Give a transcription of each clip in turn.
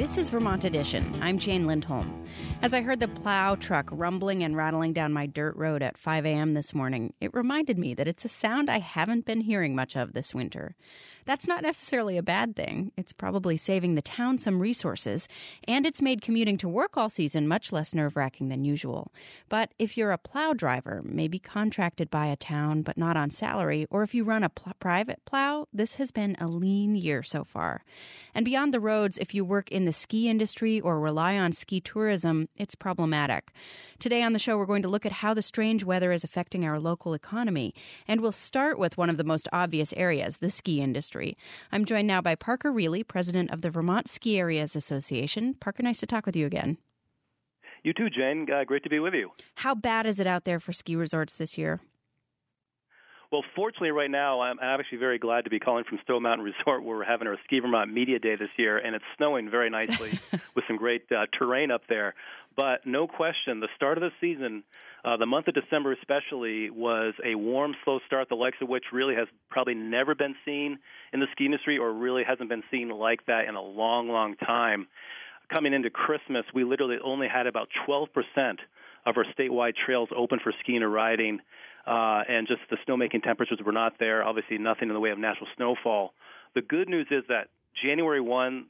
This is Vermont Edition. I'm Jane Lindholm. As I heard the plow truck rumbling and rattling down my dirt road at 5 a.m. this morning, it reminded me that it's a sound I haven't been hearing much of this winter. That's not necessarily a bad thing. It's probably saving the town some resources, and it's made commuting to work all season much less nerve-wracking than usual. But if you're a plow driver, maybe contracted by a town but not on salary, or if you run a private plow, this has been a lean year so far. And beyond the roads, if you work in the ski industry or rely on ski tourism, it's problematic. Today on the show, we're going to look at how the strange weather is affecting our local economy. And we'll start with one of the most obvious areas, the ski industry. I'm joined now by Parker Reilly, president of the Vermont Ski Areas Association. Parker, nice to talk with you again. You too, Jane. Great to be with you. How bad is it out there for ski resorts this year? Well, fortunately, right now, I'm actually very glad to be calling from Stowe Mountain Resort, where we're having our Ski Vermont Media Day this year, and it's snowing very nicely with some great terrain up there. But no question, the start of the season, the month of December especially, was a warm, slow start, the likes of which really has probably never been seen in the ski industry, or really hasn't been seen like that in a long, long time. Coming into Christmas, we literally only had about 12% of our statewide trails open for skiing or riding, and just the snowmaking temperatures were not there. Obviously, nothing in the way of natural snowfall. The good news is that January 1,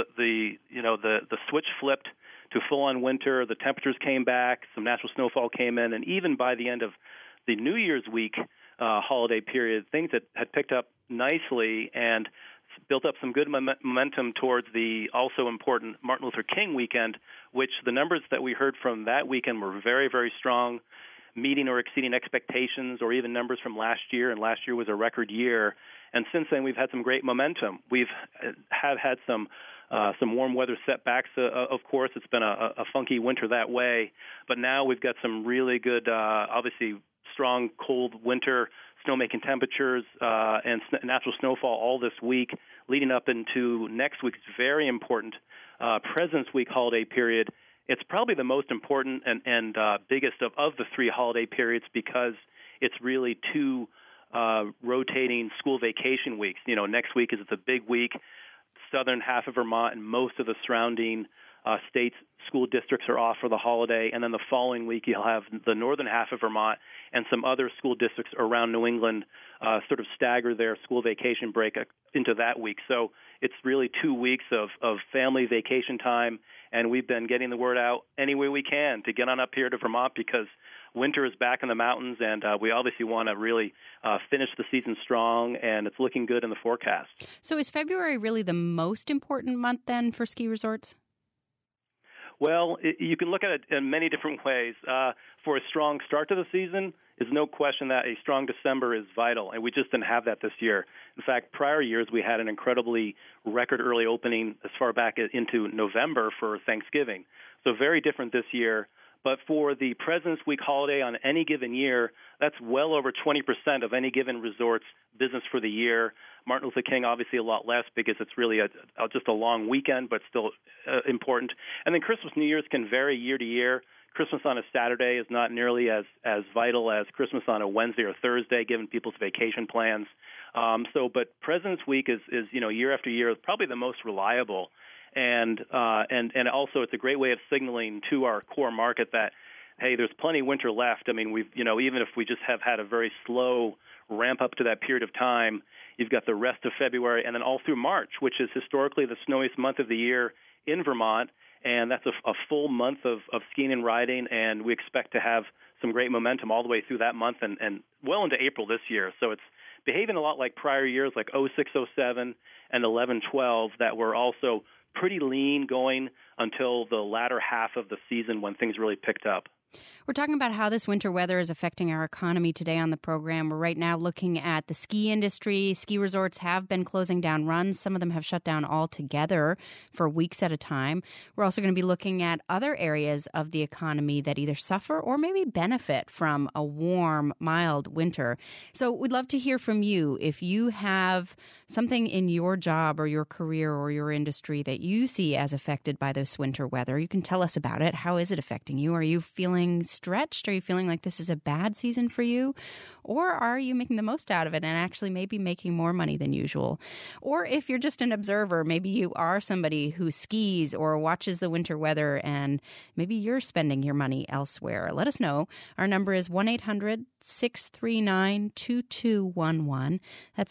the switch flipped to full-on winter. The temperatures came back, some natural snowfall came in, and even by the end of the New Year's week holiday period, things had picked up nicely and built up some good momentum towards the also important Martin Luther King weekend, which the numbers that we heard from that weekend were very, very strong, meeting or exceeding expectations, or even numbers from last year, and last year was a record year. And since then, we've had some great momentum. We've had some warm weather setbacks. Of course, it's been a funky winter that way, but now we've got some really good, obviously strong, cold winter snowmaking temperatures and natural snowfall all this week, leading up into next week's very important President's Week holiday period. It's probably the most important and biggest of the three holiday periods because it's really two rotating school vacation weeks. You know, next week is the big week. Southern half of Vermont and most of the surrounding states' school districts are off for the holiday, and then the following week you'll have the northern half of Vermont and some other school districts around New England sort of stagger their school vacation break into that week. So it's really 2 weeks of family vacation time, and we've been getting the word out any way we can to get on up here to Vermont because winter is back in the mountains, and we obviously want to really finish the season strong, and it's looking good in the forecast. So is February really the most important month then for ski resorts? Well, you can look at it in many different ways. For a strong start to the season, there's no question that a strong December is vital, and we just didn't have that this year. In fact, prior years we had an incredibly record early opening as far back into November for Thanksgiving. So very different this year. But for the President's Week holiday on any given year, that's well over 20% of any given resort's business for the year. Martin Luther King, obviously, a lot less because it's really just a long weekend, but still important. And then Christmas, New Year's can vary year to year. Christmas on a Saturday is not nearly as vital as Christmas on a Wednesday or Thursday, given people's vacation plans. But President's Week is year after year probably the most reliable. And also it's a great way of signaling to our core market that, hey, there's plenty of winter left. I mean, even if we just have had a very slow ramp up to that period of time, you've got the rest of February and then all through March, which is historically the snowiest month of the year in Vermont, and that's a full month of skiing and riding, and we expect to have some great momentum all the way through that month and well into April this year. So it's behaving a lot like prior years, like 06, 07, and 11, 12, that were also pretty lean going until the latter half of the season when things really picked up. We're talking about how this winter weather is affecting our economy today on the program. We're right now looking at the ski industry. Ski resorts have been closing down runs. Some of them have shut down altogether for weeks at a time. We're also going to be looking at other areas of the economy that either suffer or maybe benefit from a warm, mild winter. So we'd love to hear from you. If you have something in your job or your career or your industry that that you see as affected by this winter weather. You can tell us about it. How is it affecting you? Are you feeling stretched? Are you feeling like this is a bad season for you? Or are you making the most out of it and actually maybe making more money than usual? Or if you're just an observer, maybe you are somebody who skis or watches the winter weather and maybe you're spending your money elsewhere. Let us know. Our number is 1-800-639-2211. That's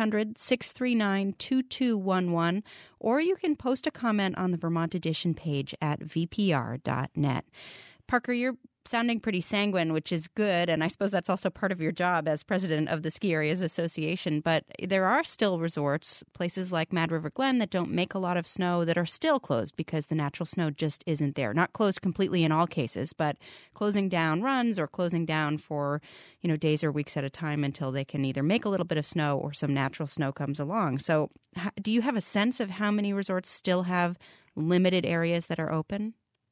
1-800-639-2211. Or you can post a comment on the Vermont Edition page at vpr.net. Parker, you're sounding pretty sanguine, which is good, and I suppose that's also part of your job as president of the Ski Areas Association. But there are still resorts, places like Mad River Glen, that don't make a lot of snow that are still closed because the natural snow just isn't there. Not closed completely in all cases, but closing down runs or closing down for, days or weeks at a time until they can either make a little bit of snow or some natural snow comes along. So do you have a sense of how many resorts still have limited areas that are open?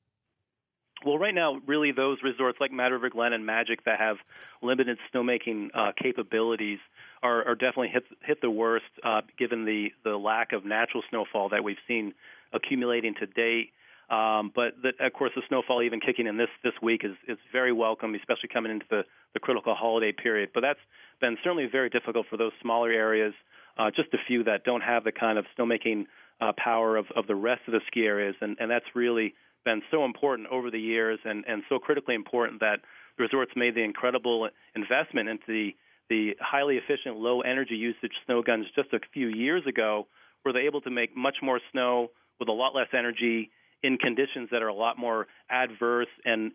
Well, right now, really those resorts like Mad River Glen and Magic that have limited snowmaking capabilities are definitely hit the worst, given the lack of natural snowfall that we've seen accumulating to date. But of course, the snowfall even kicking in this week is very welcome, especially coming into the critical holiday period. But that's been certainly very difficult for those smaller areas, just a few that don't have the kind of snowmaking power of the rest of the ski areas, and that's really been so important over the years and so critically important that resorts made the incredible investment into the highly efficient, low-energy usage snow guns just a few years ago, where they're able to make much more snow with a lot less energy in conditions that are a lot more adverse and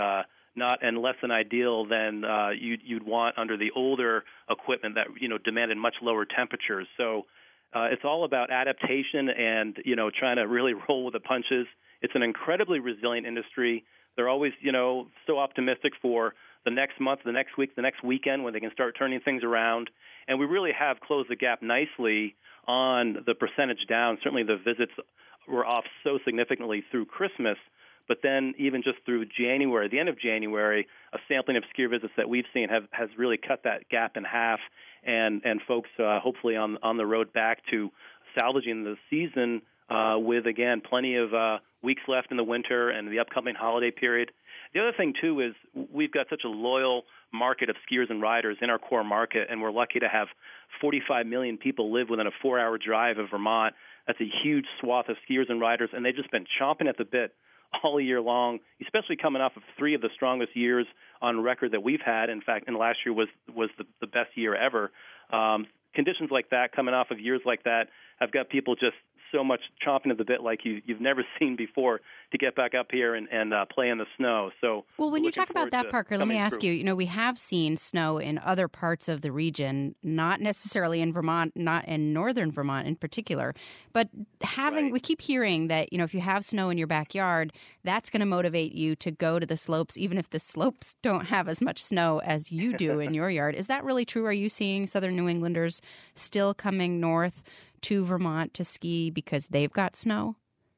less than ideal than you'd want under the older equipment that demanded much lower temperatures. So it's all about adaptation and trying to really roll with the punches. It's an incredibly resilient industry. They're always, so optimistic for the next month, the next week, the next weekend when they can start turning things around. And we really have closed the gap nicely on the percentage down. Certainly the visits were off so significantly through Christmas, but then even just through January, the end of January, a sampling of skier visits that we've seen has really cut that gap in half, and folks hopefully on the road back to salvaging the season with, again, plenty of weeks left in the winter and the upcoming holiday period. The other thing, too, is we've got such a loyal market of skiers and riders in our core market, and we're lucky to have 45 million people live within a 4-hour drive of Vermont. That's a huge swath of skiers and riders, and they've just been chomping at the bit all year long, especially coming off of 3 of the strongest years on record that we've had. In fact, and last year was the best year ever. Conditions like that, coming off of years like that, have got people just so much chomping at the bit like you've never seen before to get back up here and play in the snow. So, well, when you talk about that, Parker, let me ask you, we have seen snow in other parts of the region, not necessarily in Vermont, not in northern Vermont in particular, but we keep hearing that, if you have snow in your backyard, that's going to motivate you to go to the slopes, even if the slopes don't have as much snow as you do in your yard. Is that really true? Are you seeing Southern New Englanders still coming north to Vermont to ski because they've got snow?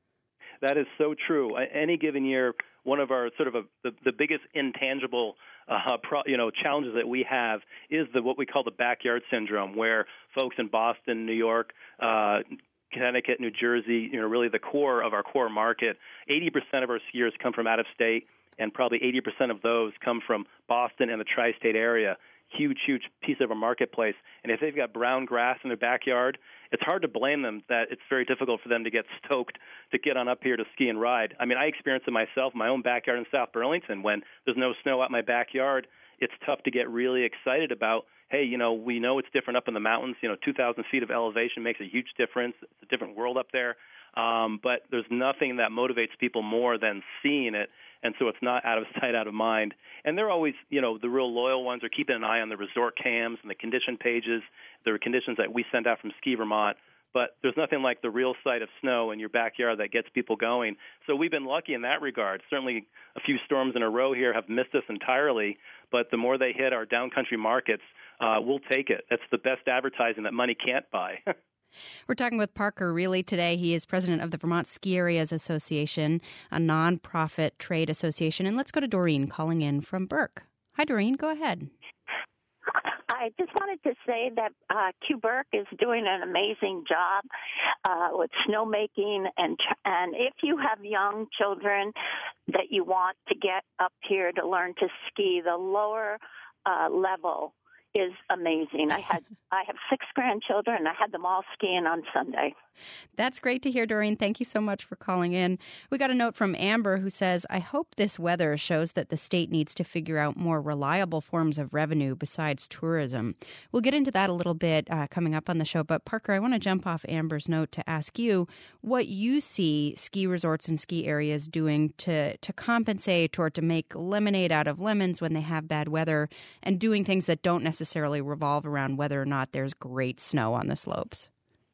That is so true. Any given year, one of our sort of the biggest intangible challenges that we have is what we call the backyard syndrome, where folks in Boston, New York, Connecticut, New Jersey, really the core of our core market, 80% of our skiers come from out of state, and probably 80% of those come from Boston and the tri-state area. Huge piece of a marketplace. And if they've got brown grass in their backyard, it's hard to blame them that it's very difficult for them to get stoked to get on up here to ski and ride. I mean, I experienced it myself, my own backyard in South Burlington. When there's no snow out my backyard, it's tough to get really excited about, hey, we know it's different up in the mountains. 2,000 feet of elevation makes a huge difference. It's a different world up there. But there's nothing that motivates people more than seeing it. And so it's not out of sight, out of mind. And they're always, the real loyal ones are keeping an eye on the resort cams and the condition pages. There are conditions that we send out from Ski Vermont. But there's nothing like the real sight of snow in your backyard that gets people going. So we've been lucky in that regard. Certainly a few storms in a row here have missed us entirely. But the more they hit our downcountry markets, we'll take it. That's the best advertising that money can't buy. We're talking with Parker Reilly today. He is president of the Vermont Ski Areas Association, a nonprofit trade association. And let's go to Doreen calling in from Burke. Hi, Doreen. Go ahead. I just wanted to say that Q Burke is doing an amazing job with snowmaking, and if you have young children that you want to get up here to learn to ski, the lower level is amazing. I have 6 grandchildren, and I had them all skiing on Sunday. That's great to hear, Doreen. Thank you so much for calling in. We got a note from Amber who says, I hope this weather shows that the state needs to figure out more reliable forms of revenue besides tourism. We'll get into that a little bit coming up on the show. But Parker, I want to jump off Amber's note to ask you what you see ski resorts and ski areas doing to compensate or to make lemonade out of lemons when they have bad weather, and doing things that don't necessarily revolve around whether or not there's great snow on the slopes.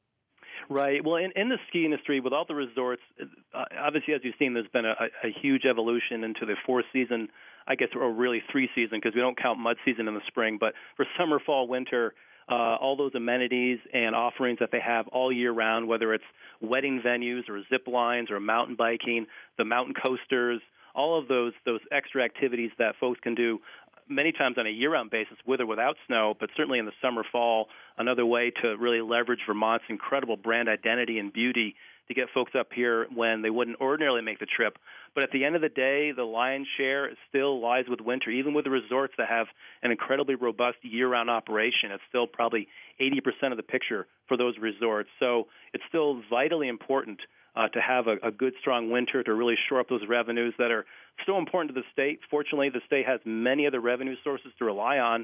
Right. Well, in the ski industry, with all the resorts, obviously, as you've seen, there's been a huge evolution into the 4-season, I guess, or really 3-season, because we don't count mud season in the spring. But for summer, fall, winter, all those amenities and offerings that they have all year round, whether it's wedding venues or zip lines or mountain biking, the mountain coasters, all of those extra activities that folks can do many times on a year-round basis, with or without snow, but certainly in the summer, fall, another way to really leverage Vermont's incredible brand identity and beauty to get folks up here when they wouldn't ordinarily make the trip. But at the end of the day, the lion's share still lies with winter. Even with the resorts that have an incredibly robust year-round operation, it's still probably 80% of the picture for those resorts. So it's still vitally important to have a good, strong winter to really shore up those revenues that are so important to the state. Fortunately, the state has many other revenue sources to rely on.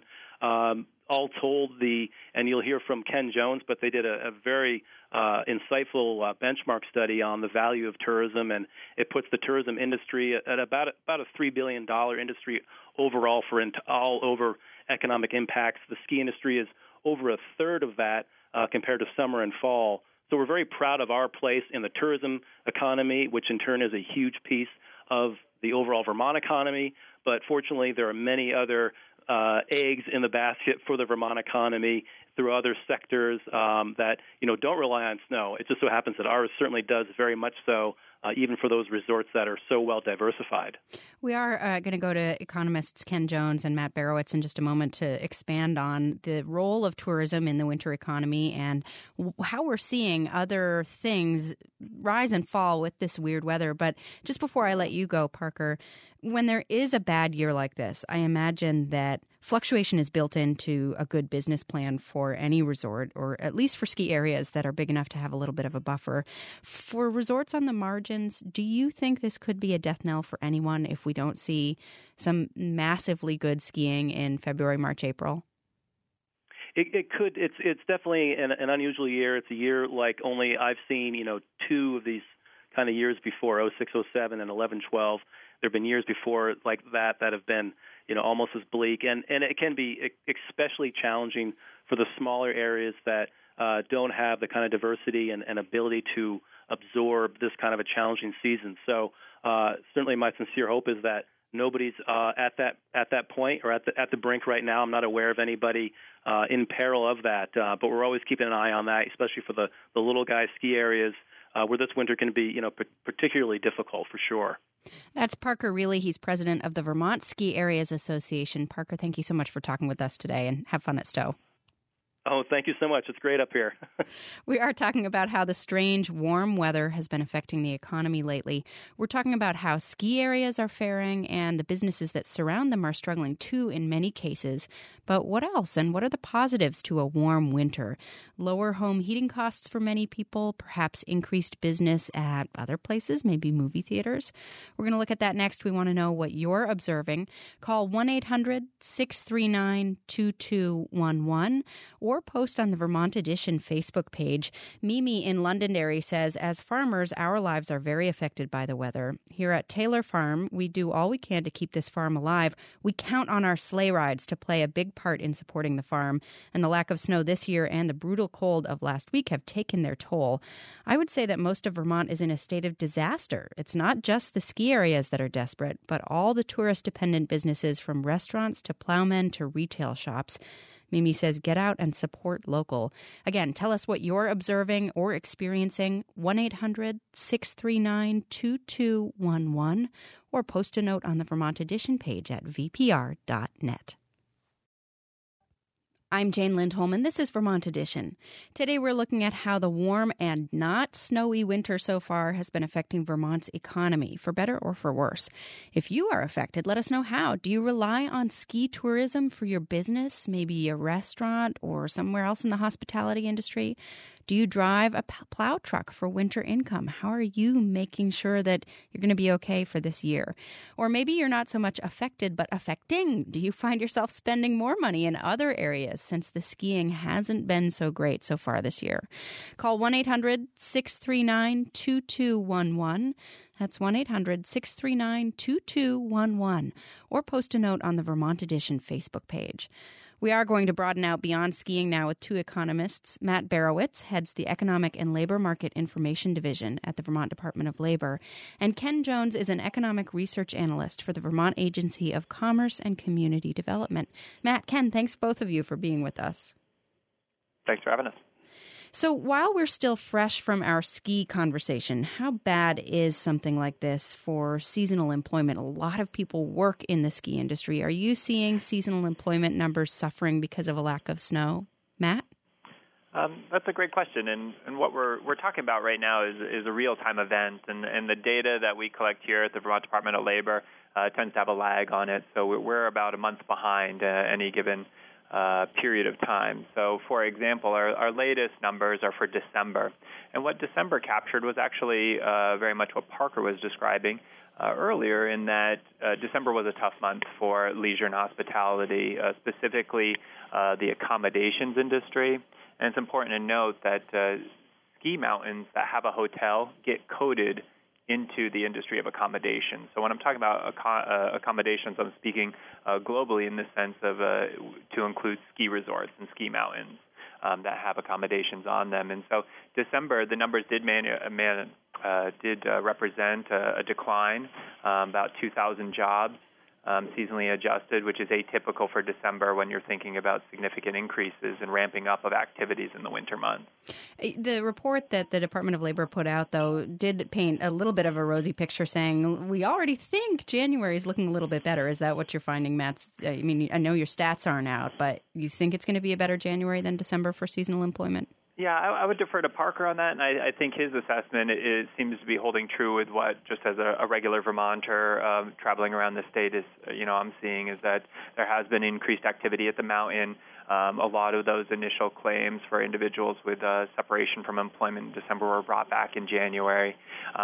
All told, and you'll hear from Ken Jones, but they did a very insightful benchmark study on the value of tourism, and it puts the tourism industry at about a $3 billion industry overall for all over economic impacts. The ski industry is over a third of that compared to summer and fall. So we're very proud of our place in the tourism economy, which in turn is a huge piece of the overall Vermont economy. But fortunately, there are many other eggs in the basket for the Vermont economy through other sectors that don't rely on snow. It just so happens that ours certainly does very much so, even for those resorts that are so well diversified. We are going to go to economists Ken Jones and Matt Barowitz in just a moment to expand on the role of tourism in the winter economy and how we're seeing other things rise and fall with this weird weather. But just before I let you go, Parker, when there is a bad year like this, I imagine that fluctuation is built into a good business plan for any resort, or at least for ski areas that are big enough to have a little bit of a buffer. For resorts on the margins, do you think this could be a death knell for anyone if we don't see some massively good skiing in February, March, April? It could. It's definitely an unusual year. It's a year like only I've seen, 2 of these kind of years before, 06, 07, and 11, 12. There have been years before like that have been, almost as bleak. And it can be especially challenging for the smaller areas that don't have the kind of diversity and ability to absorb this kind of a challenging season. So certainly my sincere hope is that nobody's at that point or at the brink right now. I'm not aware of anybody in peril of that, but we're always keeping an eye on that, especially for the little guy ski areas where this winter can be particularly difficult for sure. That's Parker Reilly. He's president of the Vermont Ski Areas Association. Parker, thank you so much for talking with us today, and have fun at Stowe. Oh, thank you so much. It's great up here. We are talking about how the strange warm weather has been affecting the economy lately. We're talking about how ski areas are faring and the businesses that surround them are struggling too in many cases. But what else, and what are the positives to a warm winter? Lower home heating costs for many people, perhaps increased business at other places, maybe movie theaters. We're going to look at that next. We want to know what you're observing. Call 1-800-639-2211 or post on the Vermont Edition Facebook page. Mimi in Londonderry says, as farmers, our lives are very affected by the weather. Here at Taylor Farm, we do all we can to keep this farm alive. We count on our sleigh rides to play a big part in supporting the farm. And the lack of snow this year and the brutal cold of last week have taken their toll. I would say that most of Vermont is in a state of disaster. It's not just the ski areas that are desperate, but all the tourist-dependent businesses from restaurants to plowmen to retail shops. Mimi says, get out and support local. Again, tell us what you're observing or experiencing. 1-800-639-2211 or post a note on the Vermont Edition page at vpr.net. I'm Jane Lindholm, and this is Vermont Edition. Today we're looking at how the warm and not snowy winter so far has been affecting Vermont's economy, for better or for worse. If you are affected, let us know how. Do you rely on ski tourism for your business, maybe a restaurant or somewhere else in the hospitality industry? Do you drive a plow truck for winter income? How are you making sure that you're going to be okay for this year? Or maybe you're not so much affected, but affecting. Do you find yourself spending more money in other areas since the skiing hasn't been so great so far this year? Call 1-800-639-2211. That's 1-800-639-2211. Or post a note on the Vermont Edition Facebook page. We are going to broaden out beyond skiing now with two economists. Matt Barowitz heads the Economic and Labor Market Information Division at the Vermont Department of Labor. And Ken Jones is an economic research analyst for the Vermont Agency of Commerce and Community Development. Matt, Ken, thanks both of you for being with us. Thanks for having us. So while we're still fresh from our ski conversation, how bad is something like this for seasonal employment? A lot of people work in the ski industry. Are you seeing seasonal employment numbers suffering because of a lack of snow? Matt? That's a great question, and what we're talking about right now is a real-time event, and the data that we collect here at the Vermont Department of Labor tends to have a lag on it, so we're about a month behind any given period of time. So, for example, our latest numbers are for December. And what December captured was actually very much what Parker was describing earlier, in that December was a tough month for leisure and hospitality, specifically the accommodations industry. And it's important to note that ski mountains that have a hotel get coded into the industry of accommodations. So when I'm talking about accommodations, I'm speaking globally in the sense of to include ski resorts and ski mountains that have accommodations on them. And so December, the numbers did represent a decline, about 2,000 jobs, seasonally adjusted, which is atypical for December when you're thinking about significant increases and ramping up of activities in the winter months. The report that the Department of Labor put out, though, did paint a little bit of a rosy picture, saying we already think January is looking a little bit better. Is that what you're finding, Matt? I mean, I know your stats aren't out, but you think it's going to be a better January than December for seasonal employment? Yeah, I would defer to Parker on that, and I think his assessment seems to be holding true with what, just as a regular Vermonter traveling around the state, is I'm seeing is that there has been increased activity at the mountain. A lot of those initial claims for individuals with separation from employment in December were brought back in January.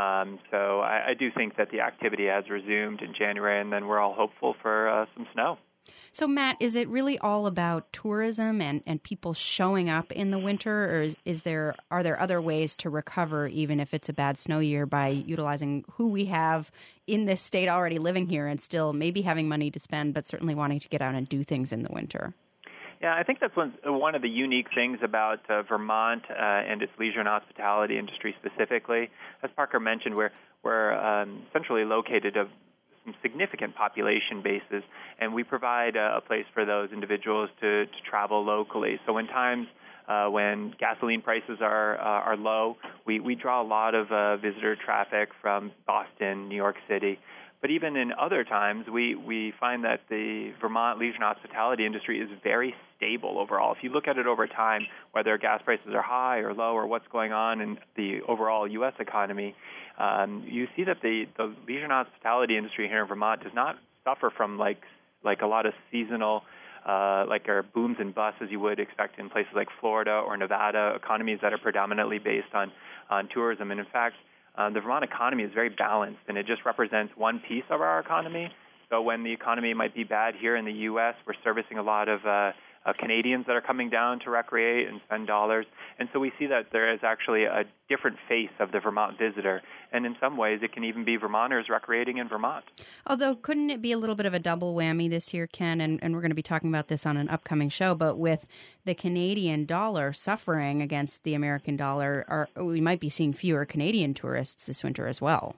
So I do think that the activity has resumed in January, and then we're all hopeful for some snow. So, Matt, is it really all about tourism and people showing up in the winter, or are there other ways to recover, even if it's a bad snow year, by utilizing who we have in this state already living here and still maybe having money to spend, but certainly wanting to get out and do things in the winter? Yeah, I think that's one of the unique things about Vermont and its leisure and hospitality industry specifically. As Parker mentioned, we're centrally located of some significant population bases, and we provide a place for those individuals to travel locally. So in times when gasoline prices are low, we draw a lot of visitor traffic from Boston, New York City. But even in other times, we find that the Vermont leisure and hospitality industry is very stable overall. If you look at it over time, whether gas prices are high or low or what's going on in the overall U.S. economy, you see that the leisure and hospitality industry here in Vermont does not suffer from like a lot of seasonal our booms and busts as you would expect in places like Florida or Nevada, economies that are predominantly based on tourism. And in fact, the Vermont economy is very balanced, and it just represents one piece of our economy. So when the economy might be bad here in the U.S., we're servicing a lot of Canadians that are coming down to recreate and spend dollars. And so we see that there is actually a different face of the Vermont visitor. And in some ways, it can even be Vermonters recreating in Vermont. Although, couldn't it be a little bit of a double whammy this year, Ken? And we're going to be talking about this on an upcoming show. But with the Canadian dollar suffering against the American dollar, we might be seeing fewer Canadian tourists this winter as well.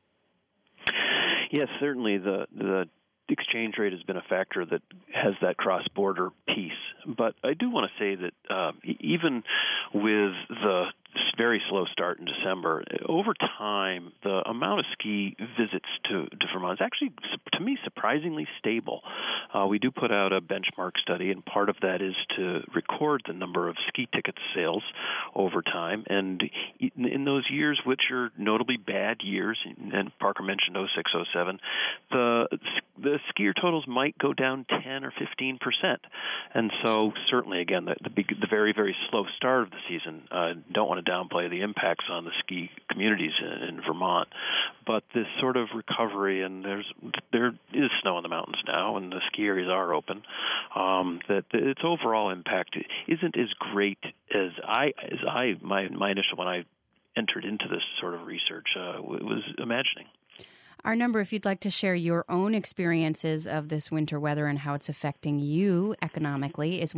Yes, certainly the exchange rate has been a factor that has that cross-border piece. But I do want to say that even with the very slow start in December. Over time, the amount of ski visits to Vermont is actually, to me, surprisingly stable. We do put out a benchmark study, and part of that is to record the number of ski ticket sales over time. And in those years, which are notably bad years, and Parker mentioned 06, 07, the skier totals might go down 10 or 15%. And so certainly, again, the very, very slow start of the season, don't want to downplay the impacts on the ski communities in Vermont. But this sort of recovery, and there is snow in the mountains now, and the ski areas are open, that its overall impact isn't as great as my initial, when I entered into this sort of research, was imagining. Our number, if you'd like to share your own experiences of this winter weather and how it's affecting you economically, is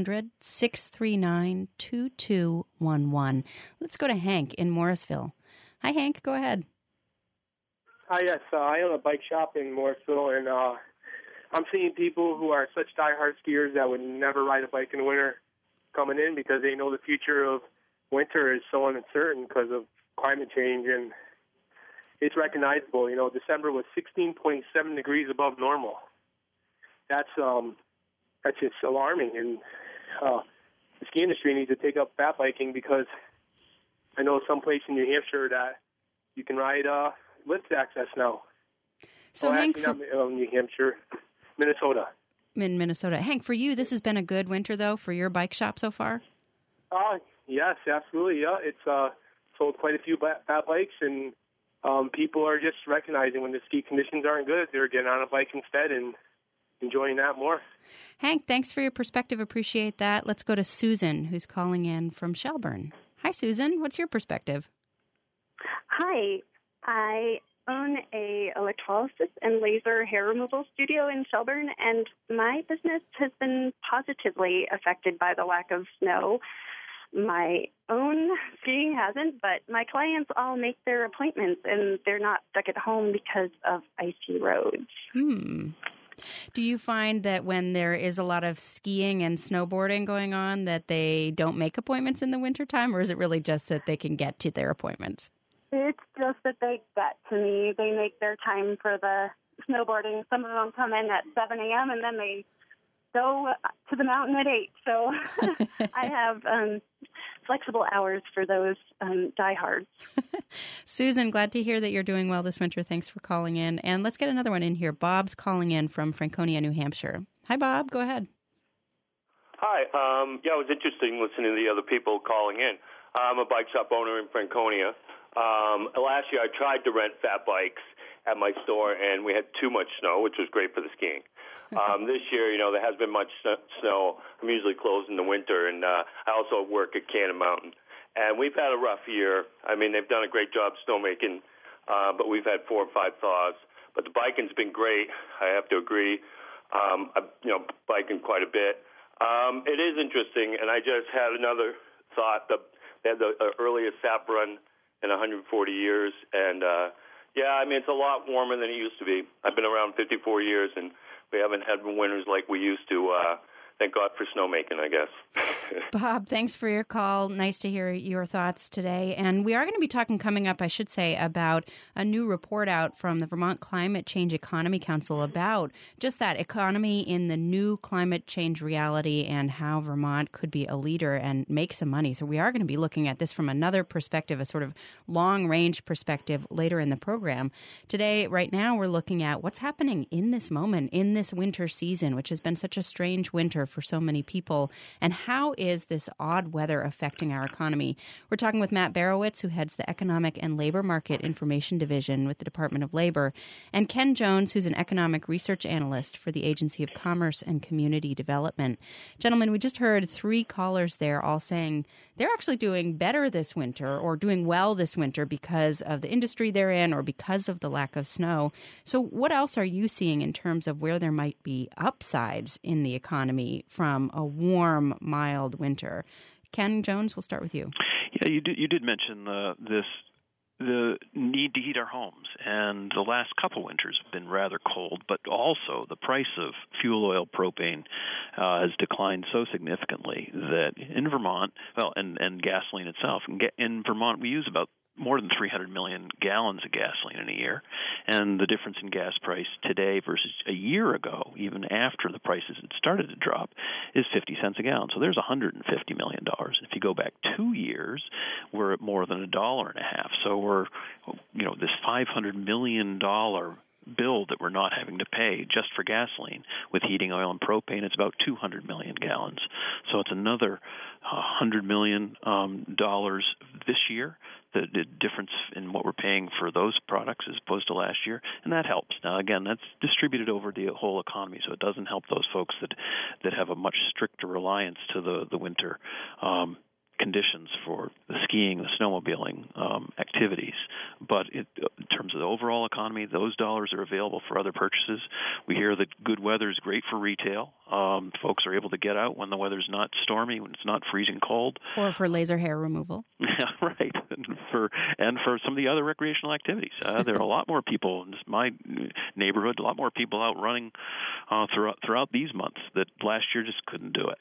1-800-639-2211. Let's go to Hank in Morrisville. Hi, Hank. Go ahead. Hi, yes. I own a bike shop in Morrisville, and I'm seeing people who are such diehard skiers that would never ride a bike in the winter coming in because they know the future of winter is so uncertain because of climate change, and it's recognizable. You know, December was 16.7 degrees above normal. That's just alarming, and the ski industry needs to take up fat biking because I know someplace in New Hampshire that you can ride lift access now. So Hank, not New Hampshire, Minnesota. In Minnesota. Hank, for you, this has been a good winter, though, for your bike shop so far? Yes, absolutely. Yeah, it's sold quite a few fat bikes, and people are just recognizing when the ski conditions aren't good, they're getting on a bike instead and enjoying that more. Hank, thanks for your perspective. Appreciate that. Let's go to Susan, who's calling in from Shelburne. Hi, Susan. What's your perspective? Hi. I own a electrolysis and laser hair removal studio in Shelburne, and my business has been positively affected by the lack of snow. My own skiing hasn't, but my clients all make their appointments, and they're not stuck at home because of icy roads. Do you find that when there is a lot of skiing and snowboarding going on that they don't make appointments in the wintertime, or is it really just that they can get to their appointments? It's just that they get to me. They make their time for the snowboarding. Some of them come in at 7 a.m. and then they go to the mountain at 8. So I have flexible hours for those diehards. Susan, glad to hear that you're doing well this winter. Thanks for calling in. And let's get another one in here. Bob's calling in from Franconia, New Hampshire. Hi, Bob. Go ahead. Hi. It was interesting listening to the other people calling in. I'm a bike shop owner in Franconia. Last year I tried to rent fat bikes at my store, and we had too much snow, which was great for the skiing. This year, there has been much snow. I'm usually closed in the winter, and I also work at Cannon Mountain. And we've had a rough year. I mean, they've done a great job snowmaking, but we've had 4 or 5 thaws. But the biking's been great. I have to agree. I'm biking quite a bit. It is interesting, and I just had another thought. They had the earliest SAP run in 140 years, and it's a lot warmer than it used to be. I've been around 54 years, and we haven't had winters like we used to. Thank God for snowmaking, I guess. Bob, thanks for your call. Nice to hear your thoughts today. And we are going to be talking coming up, I should say, about a new report out from the Vermont Climate Change Economy Council about just that economy in the new climate change reality and how Vermont could be a leader and make some money. So we are going to be looking at this from another perspective, a sort of long-range perspective later in the program. Today, right now, we're looking at what's happening in this moment, in this winter season, which has been such a strange winter for so many people, and how is this odd weather affecting our economy? We're talking with Matt Barowitz, who heads the Economic and Labor Market Information Division with the Department of Labor, and Ken Jones, who's an economic research analyst for the Agency of Commerce and Community Development. Gentlemen, we just heard 3 callers there all saying they're actually doing better this winter or doing well this winter because of the industry they're in or because of the lack of snow. So what else are you seeing in terms of where there might be upsides in the economy from a warm, mild winter? Ken Jones, we'll start with you. Yeah, you did mention the need to heat our homes. And the last couple winters have been rather cold, but also the price of fuel oil propane has declined so significantly that in Vermont, and gasoline itself, in Vermont we use about more than 300 million gallons of gasoline in a year. And the difference in gas price today versus a year ago, even after the prices had started to drop, is 50 cents a gallon. So there's $150 million. And if you go back 2 years, we're at more than $1.50. So we're, this $500 million bill that we're not having to pay just for gasoline. With heating oil and propane, it's about 200 million gallons. So it's another $100 million this year. The difference in what we're paying for those products as opposed to last year, and that helps. Now, again, that's distributed over the whole economy, so it doesn't help those folks that have a much stricter reliance to the winter conditions for the skiing, the snowmobiling activities. But in terms of the overall economy, those dollars are available for other purchases. We hear that good weather is great for retail. Folks are able to get out when the weather's not stormy, when it's not freezing cold. Or for laser hair removal. Yeah, right. And for some of the other recreational activities. There are a lot more people in my neighborhood, a lot more people out running throughout these months that last year just couldn't do it.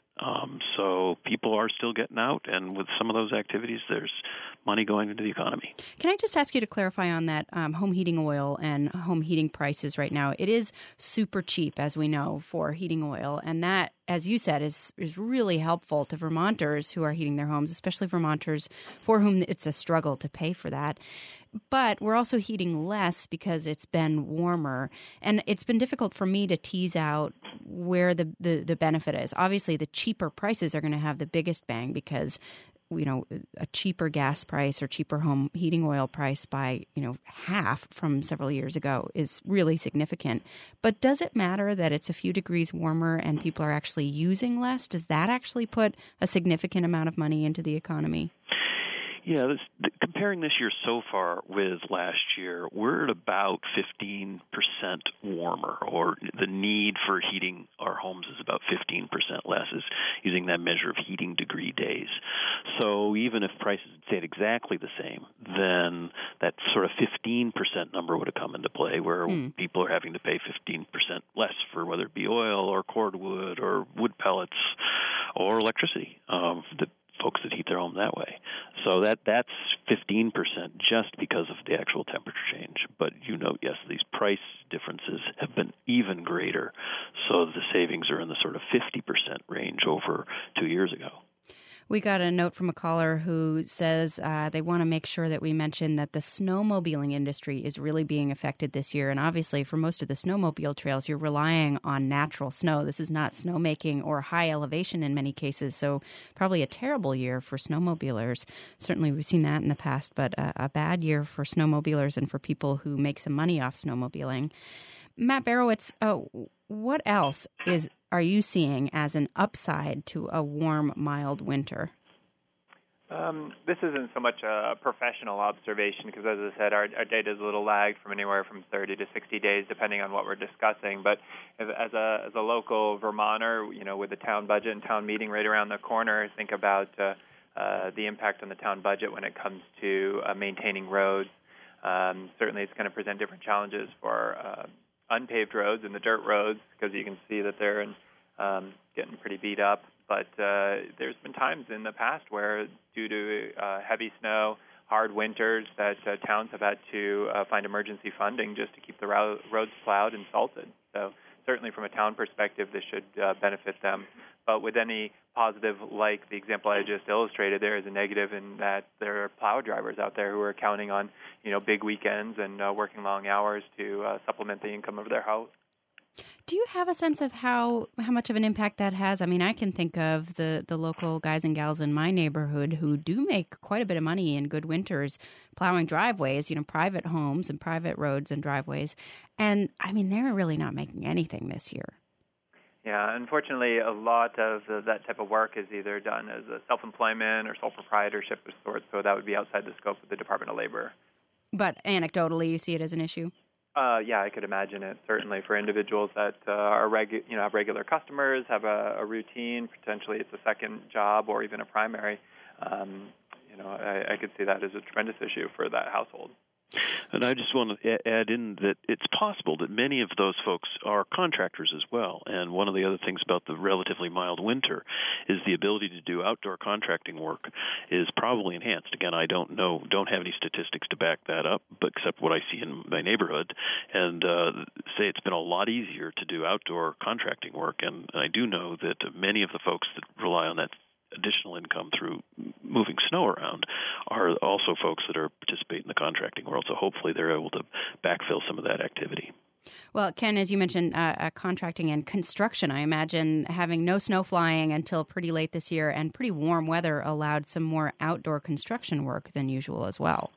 So people are still getting out, and with some of those activities, there's money going into the economy. Can I just ask you to clarify on that home heating oil and home heating prices right now? It is super cheap, as we know, for heating oil, and that, as you said, is really helpful to Vermonters who are heating their homes, especially Vermonters for whom it's a struggle to pay for that. But we're also heating less because it's been warmer. And it's been difficult for me to tease out where the benefit is. Obviously, the cheaper prices are going to have the biggest bang because, a cheaper gas price or cheaper home heating oil price by, half from several years ago is really significant. But does it matter that it's a few degrees warmer and people are actually using less? Does that actually put a significant amount of money into the economy? Yeah, comparing this year so far with last year, we're at about 15% warmer, or the need for heating our homes is about 15% less, is using that measure of heating degree days. So even if prices stayed exactly the same, then that sort of 15% number would have come into play, where people are having to pay 15% less for whether it be oil or cordwood or wood pellets or electricity. The folks that heat their home that way. So that's 15% just because of the actual temperature change. But yes, these price differences have been even greater. So the savings are in the sort of 50% range over 2 years ago. We got a note from a caller who says they want to make sure that we mention that the snowmobiling industry is really being affected this year. And obviously, for most of the snowmobile trails, you're relying on natural snow. This is not snowmaking or high elevation in many cases. So probably a terrible year for snowmobilers. Certainly, we've seen that in the past, but a bad year for snowmobilers and for people who make some money off snowmobiling. Matt Barowitz, what else are you seeing as an upside to a warm, mild winter? This isn't so much a professional observation because, as I said, our data is a little lagged from anywhere from 30 to 60 days, depending on what we're discussing. But as a local Vermonter, with the town budget and town meeting right around the corner, think about the impact on the town budget when it comes to maintaining roads. Certainly, it's going to present different challenges for unpaved roads and the dirt roads, because you can see that they're getting pretty beat up. But there's been times in the past where, due to heavy snow, hard winters, that towns have had to find emergency funding just to keep the roads plowed and salted. So certainly from a town perspective, this should benefit them. But with any positive, like the example I just illustrated, there is a negative in that there are plow drivers out there who are counting on, big weekends and working long hours to supplement the income of their house. Do you have a sense of how much of an impact that has? I mean, I can think of the local guys and gals in my neighborhood who do make quite a bit of money in good winters plowing driveways, private homes and private roads and driveways. And, I mean, they're really not making anything this year. Yeah, unfortunately, a lot of that type of work is either done as a self-employment or sole proprietorship of sorts, so that would be outside the scope of the Department of Labor. But anecdotally, you see it as an issue? Yeah, I could imagine it. Certainly for individuals that are have regular customers, have a routine, potentially it's a second job or even a primary. I could see that as a tremendous issue for that household. And I just want to add in that it's possible that many of those folks are contractors as well. And one of the other things about the relatively mild winter is the ability to do outdoor contracting work is probably enhanced. Again, I don't have any statistics to back that up, but except what I see in my neighborhood, and say it's been a lot easier to do outdoor contracting work. And I do know that many of the folks that rely on that additional income through moving snow around are also folks that are participating in the contracting world. So hopefully they're able to backfill some of that activity. Well, Ken, as you mentioned, contracting and construction, I imagine having no snow flying until pretty late this year and pretty warm weather allowed some more outdoor construction work than usual as well.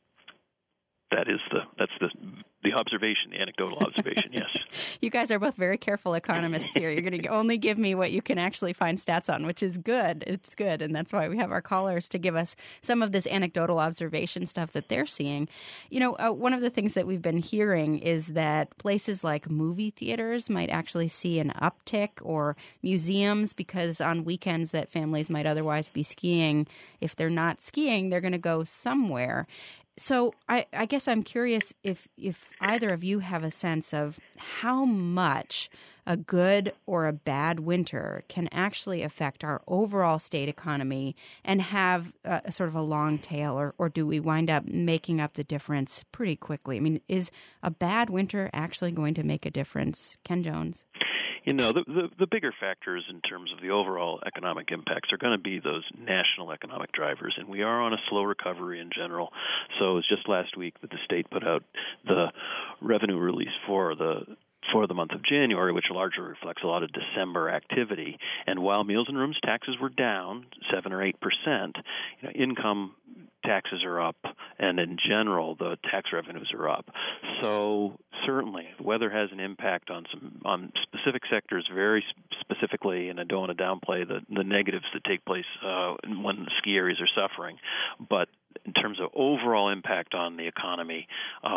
That's the observation, the anecdotal observation, yes. You guys are both very careful economists here. You're going to only give me what you can actually find stats on, which is good. It's good, and that's why we have our callers to give us some of this anecdotal observation stuff that they're seeing. One of the things that we've been hearing is that places like movie theaters might actually see an uptick, or museums, because on weekends that families might otherwise be skiing, if they're not skiing, they're going to go somewhere. So I guess I'm curious if either of you have a sense of how much a good or a bad winter can actually affect our overall state economy and have a sort of a long tail, or do we wind up making up the difference pretty quickly? I mean, is a bad winter actually going to make a difference? Ken Jones? The bigger factors in terms of the overall economic impacts are going to be those national economic drivers, and we are on a slow recovery in general. So it was just last week that the state put out the revenue release for the month of January, which largely reflects a lot of December activity. And while meals and rooms taxes were down 7 or 8%, income taxes are up, and in general, the tax revenues are up. So certainly, the weather has an impact on specific sectors very specifically, and I don't want to downplay the negatives that take place when the ski areas are suffering. But in terms of overall impact on the economy,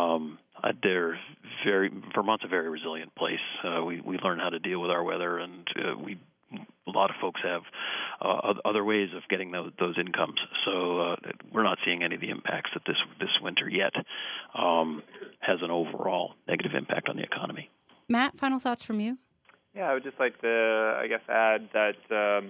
Vermont's a very resilient place. We learn how to deal with our weather, and a lot of folks have other ways of getting those incomes. So we're not seeing any of the impacts that this winter yet has an overall negative impact on the economy. Matt, final thoughts from you? Yeah, I would just like to, add that,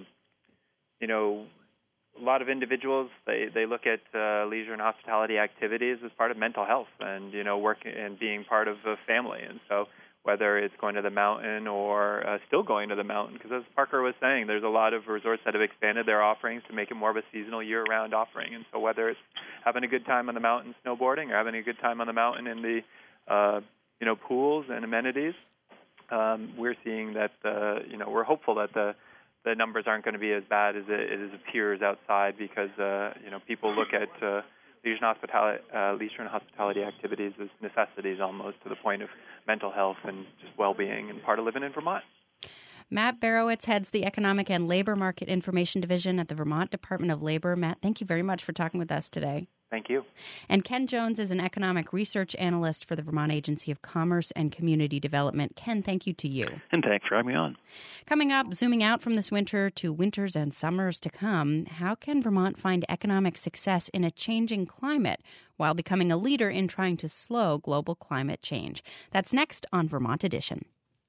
a lot of individuals, they look at leisure and hospitality activities as part of mental health and, working and being part of a family. And so whether it's going to the mountain or still going to the mountain, because as Parker was saying, there's a lot of resorts that have expanded their offerings to make it more of a seasonal year-round offering. And so whether it's having a good time on the mountain snowboarding or having a good time on the mountain in the, pools and amenities, we're seeing that, we're hopeful that the numbers aren't going to be as bad as it appears outside, because people look at leisure and hospitality activities as necessities almost, to the point of mental health and just well-being and part of living in Vermont. Matt Barowitz heads the Economic and Labor Market Information Division at the Vermont Department of Labor. Matt, thank you very much for talking with us today. Thank you. And Ken Jones is an economic research analyst for the Vermont Agency of Commerce and Community Development. Ken, thank you to you. And thanks for having me on. Coming up, zooming out from this winter to winters and summers to come, how can Vermont find economic success in a changing climate while becoming a leader in trying to slow global climate change? That's next on Vermont Edition.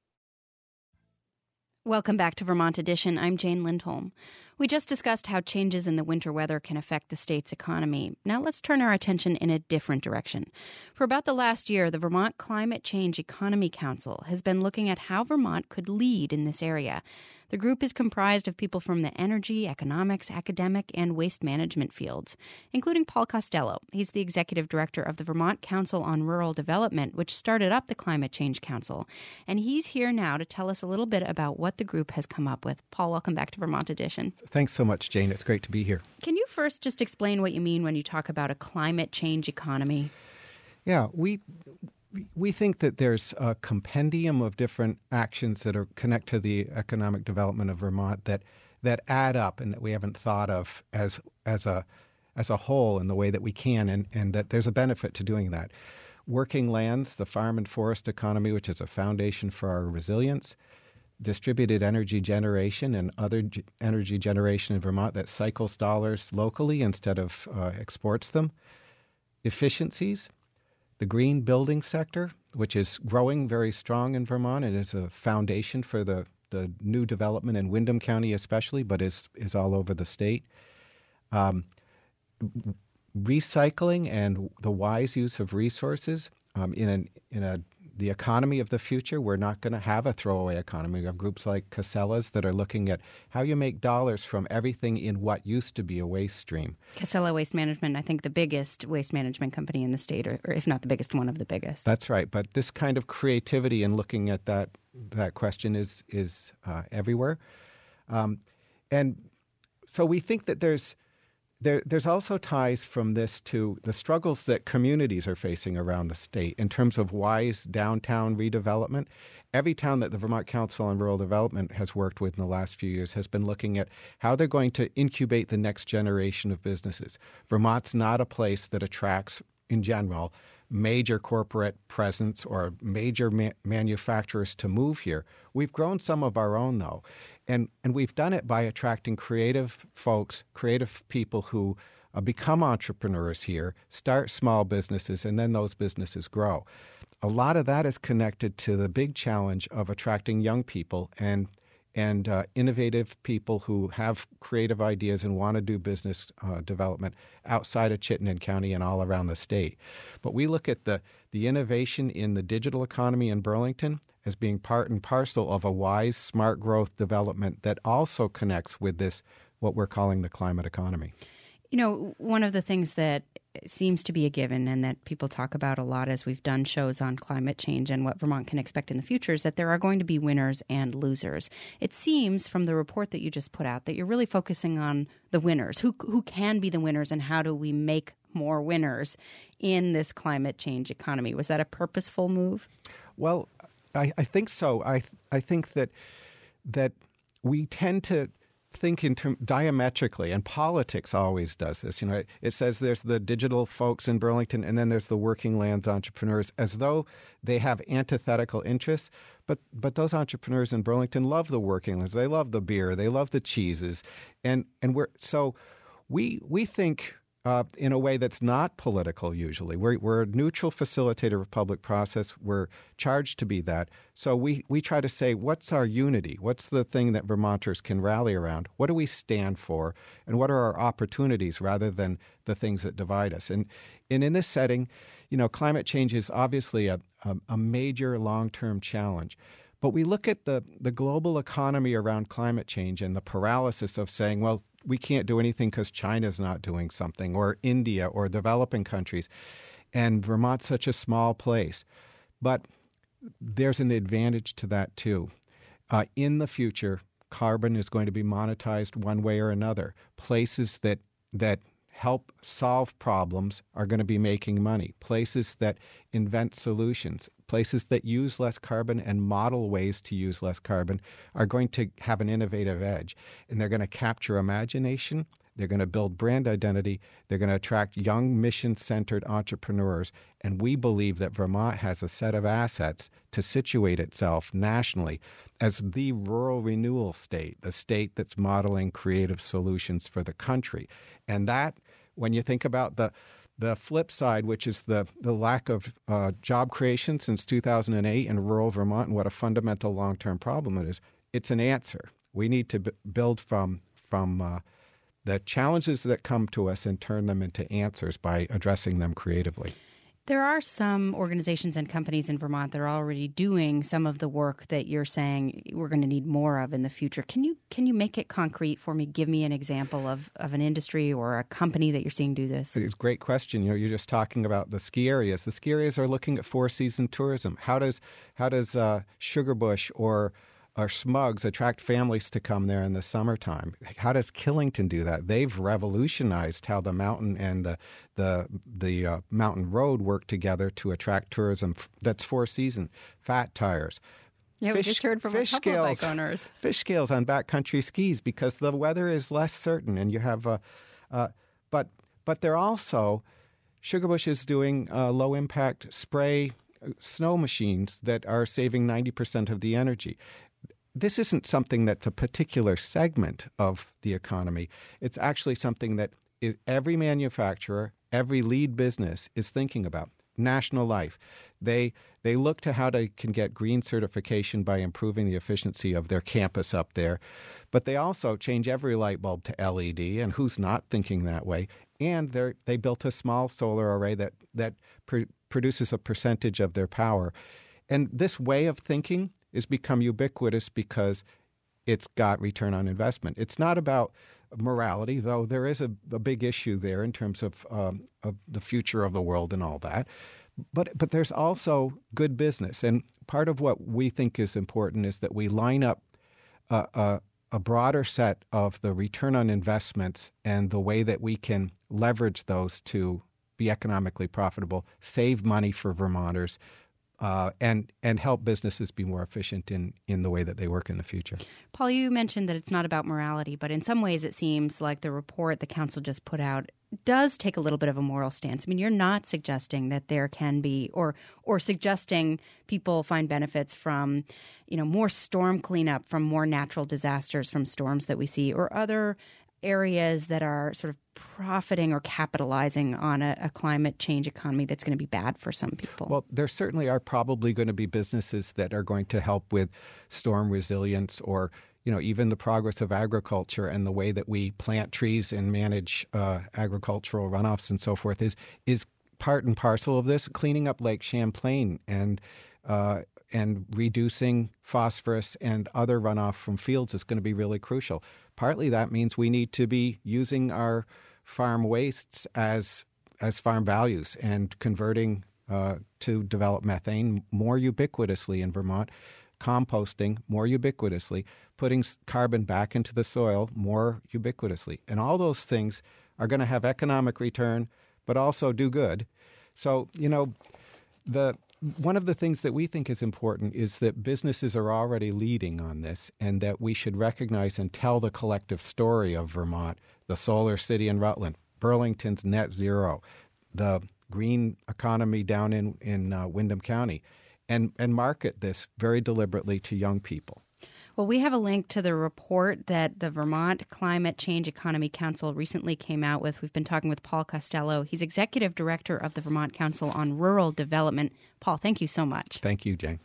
Welcome back to Vermont Edition. I'm Jane Lindholm. We just discussed how changes in the winter weather can affect the state's economy. Now let's turn our attention in a different direction. For about the last year, the Vermont Climate Change Economy Council has been looking at how Vermont could lead in this area. The group is comprised of people from the energy, economics, academic, and waste management fields, including Paul Costello. He's the executive director of the Vermont Council on Rural Development, which started up the Climate Change Council. And he's here now to tell us a little bit about what the group has come up with. Paul, welcome back to Vermont Edition. Thanks so much, Jane. It's great to be here. Can you first just explain what you mean when you talk about a climate change economy? Yeah, we think that there's a compendium of different actions that connect to the economic development of Vermont that add up and that we haven't thought of as a whole in the way that we can, and that there's a benefit to doing that. Working lands, the farm and forest economy, which is a foundation for our resilience, distributed energy generation and other energy generation in Vermont that cycles dollars locally instead of exports them. Efficiencies, the green building sector, which is growing very strong in Vermont and is a foundation for the new development in Windham County especially, but is all over the state. Recycling and the wise use of resources in the economy of the future. We're not going to have a throwaway economy. We have groups like Casella's that are looking at how you make dollars from everything in what used to be a waste stream. Casella Waste Management, I think the biggest waste management company in the state, or if not the biggest, one of the biggest. That's right. But this kind of creativity in looking at that question is everywhere. And so we think that there's also ties from this to the struggles that communities are facing around the state in terms of wise downtown redevelopment. Every town that the Vermont Council on Rural Development has worked with in the last few years has been looking at how they're going to incubate the next generation of businesses. Vermont's not a place that attracts, in general, major corporate presence or major manufacturers to move here. We've grown some of our own, though. And we've done it by attracting creative folks, creative people who become entrepreneurs here, start small businesses, and then those businesses grow. A lot of that is connected to the big challenge of attracting young people and innovative people who have creative ideas and want to do business development outside of Chittenden County and all around the state. But we look at the innovation in the digital economy in Burlington as being part and parcel of a wise, smart growth development that also connects with this, what we're calling the climate economy. You know, one of the things that seems to be a given and that people talk about a lot as we've done shows on climate change and what Vermont can expect in the future is that there are going to be winners and losers. It seems from the report that you just put out that you're really focusing on the winners. Who can be the winners and how do we make more winners in this climate change economy? Was that a purposeful move? Well, I think so. I think that we tend to think diametrically, and politics always does this. You know, it says there's the digital folks in Burlington, and then there's the working lands entrepreneurs, as though they have antithetical interests. But those entrepreneurs in Burlington love the working lands. They love the beer. They love the cheeses, and we think. In a way that's not political usually. We're a neutral facilitator of public process. We're charged to be that. So we try to say, what's our unity? What's the thing that Vermonters can rally around? What do we stand for? And what are our opportunities rather than the things that divide us? And in this setting, you know, climate change is obviously a major long-term challenge. But we look at the global economy around climate change and the paralysis of saying, well, we can't do anything because China's not doing something, or India, or developing countries. And Vermont's such a small place. But there's an advantage to that, too. In the future, carbon is going to be monetized one way or another. Places that help solve problems are going to be making money. Places that invent solutions, places that use less carbon and model ways to use less carbon are going to have an innovative edge. And they're going to capture imagination. They're going to build brand identity. They're going to attract young, mission-centered entrepreneurs. And we believe that Vermont has a set of assets to situate itself nationally as the rural renewal state, the state that's modeling creative solutions for the country. And that, when you think about the flip side, which is the lack of job creation since 2008 in rural Vermont and what a fundamental long-term problem it is, it's an answer. We need to build from the challenges that come to us and turn them into answers by addressing them creatively. There are some organizations and companies in Vermont that are already doing some of the work that you're saying we're going to need more of in the future. Can you make it concrete for me? Give me an example of an industry or a company that you're seeing do this. It's a great question. You know, you're just talking about the ski areas. The ski areas are looking at four-season tourism. How does Sugarbush or Smugs attract families to come there in the summertime? How does Killington do that? They've revolutionized how the mountain and the mountain road work together to attract tourism. That's four-season. Fat tires. Yeah, we just heard from a couple of bike owners. Fish scales on backcountry skis because the weather is less certain, and you have but they're also Sugarbush is doing low-impact spray snow machines that are saving 90% of the energy. this isn't something that's a particular segment of the economy. It's actually something that every manufacturer, every lead business is thinking about. National Life. They look to how they can get green certification by improving the efficiency of their campus up there. But they also change every light bulb to LED, and who's not thinking that way? And they built a small solar array that produces a percentage of their power. And this way of thinking has become ubiquitous because it's got return on investment. It's not about morality, though there is a big issue there in terms of the future of the world and all that. But there's also good business. And part of what we think is important is that we line up a broader set of the return on investments and the way that we can leverage those to be economically profitable, save money for Vermonters, and help businesses be more efficient in the way that they work in the future. Paul, you mentioned that it's not about morality, but in some ways it seems like the report the council just put out does take a little bit of a moral stance. I mean, you're not suggesting that there can be or suggesting people find benefits from, more storm cleanup, from more natural disasters, from storms that we see, or other areas that are sort of profiting or capitalizing on a climate change economy that's going to be bad for some people. Well, there certainly are probably going to be businesses that are going to help with storm resilience or, even the progress of agriculture and the way that we plant trees and manage agricultural runoffs and so forth is part and parcel of this. Cleaning up Lake Champlain and reducing phosphorus and other runoff from fields is going to be really crucial. Partly that means we need to be using our farm wastes as farm values and converting to develop methane more ubiquitously in Vermont, composting more ubiquitously, putting carbon back into the soil more ubiquitously. And all those things are going to have economic return, but also do good. So, one of the things that we think is important is that businesses are already leading on this and that we should recognize and tell the collective story of Vermont, the solar city in Rutland, Burlington's net zero, the green economy down in Windham County, and market this very deliberately to young people. Well, we have a link to the report that the Vermont Climate Change Economy Council recently came out with. We've been talking with Paul Costello. He's executive director of the Vermont Council on Rural Development. Paul, thank you so much. Thank you, Jane.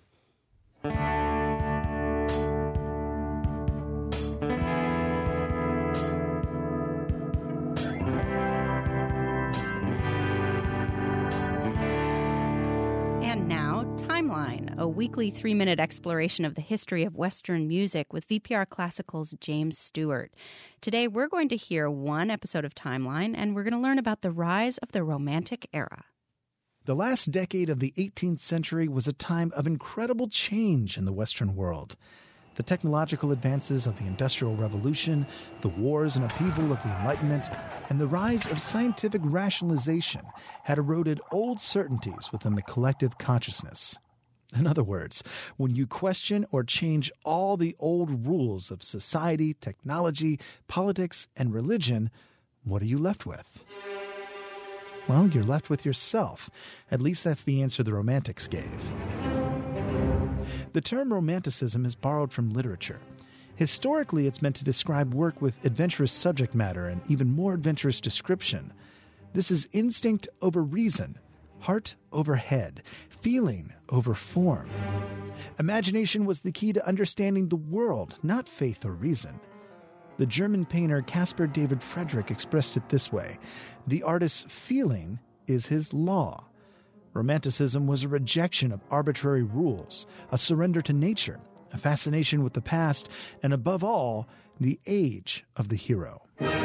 A weekly 3-minute exploration of the history of Western music with VPR Classical's James Stewart. Today, we're going to hear one episode of Timeline, and we're going to learn about the rise of the Romantic era. The last decade of the 18th century was a time of incredible change in the Western world. The technological advances of the Industrial Revolution, the wars and upheaval of the Enlightenment, and the rise of scientific rationalization had eroded old certainties within the collective consciousness. In other words, when you question or change all the old rules of society, technology, politics, and religion, what are you left with? Well, you're left with yourself. At least that's the answer the Romantics gave. The term Romanticism is borrowed from literature. Historically, it's meant to describe work with adventurous subject matter and even more adventurous description. This is instinct over reason, heart over head, feeling over form. Imagination was the key to understanding the world, not faith or reason. The German painter Caspar David Friedrich expressed it this way: the artist's feeling is his law. Romanticism was a rejection of arbitrary rules, a surrender to nature, a fascination with the past, and above all, the age of the hero.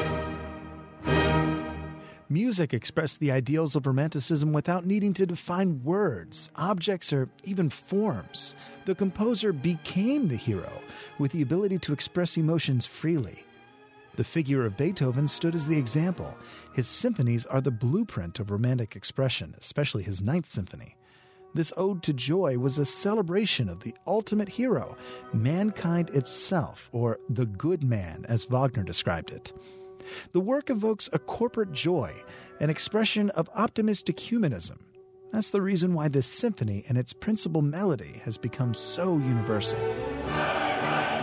Music expressed the ideals of Romanticism without needing to define words, objects, or even forms. The composer became the hero with the ability to express emotions freely. The figure of Beethoven stood as the example. His symphonies are the blueprint of Romantic expression, especially his Ninth Symphony. This ode to joy was a celebration of the ultimate hero, mankind itself, or the good man, as Wagner described it. The work evokes a corporate joy, an expression of optimistic humanism. That's the reason why this symphony and its principal melody has become so universal.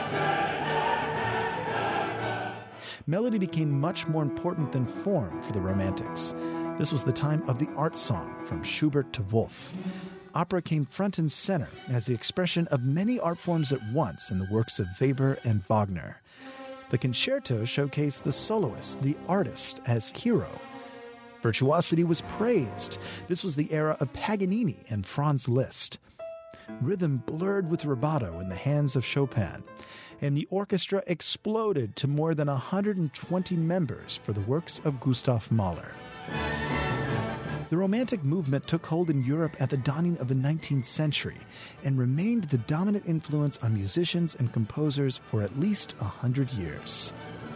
melody became much more important than form for the Romantics. This was the time of the art song, from Schubert to Wolf. Opera came front and center as the expression of many art forms at once in the works of Weber and Wagner. The concerto showcased the soloist, the artist, as hero. Virtuosity was praised. This was the era of Paganini and Franz Liszt. Rhythm blurred with rubato in the hands of Chopin, and the orchestra exploded to more than 120 members for the works of Gustav Mahler. The Romantic movement took hold in Europe at the dawning of the 19th century and remained the dominant influence on musicians and composers for at least 100 years.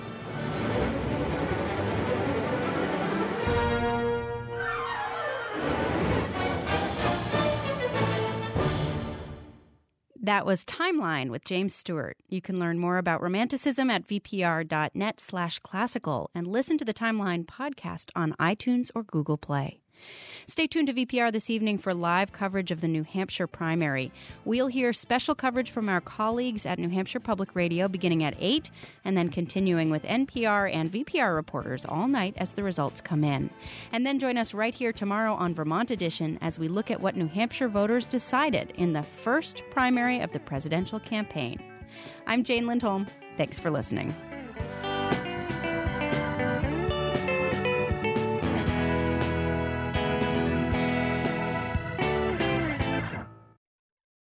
That was Timeline with James Stewart. You can learn more about Romanticism at vpr.net/classical and listen to the Timeline podcast on iTunes or Google Play. Stay tuned to VPR this evening for live coverage of the New Hampshire primary. We'll hear special coverage from our colleagues at New Hampshire Public Radio beginning at 8 and then continuing with NPR and VPR reporters all night as the results come in. And then join us right here tomorrow on Vermont Edition as we look at what New Hampshire voters decided in the first primary of the presidential campaign. I'm Jane Lindholm. Thanks for listening.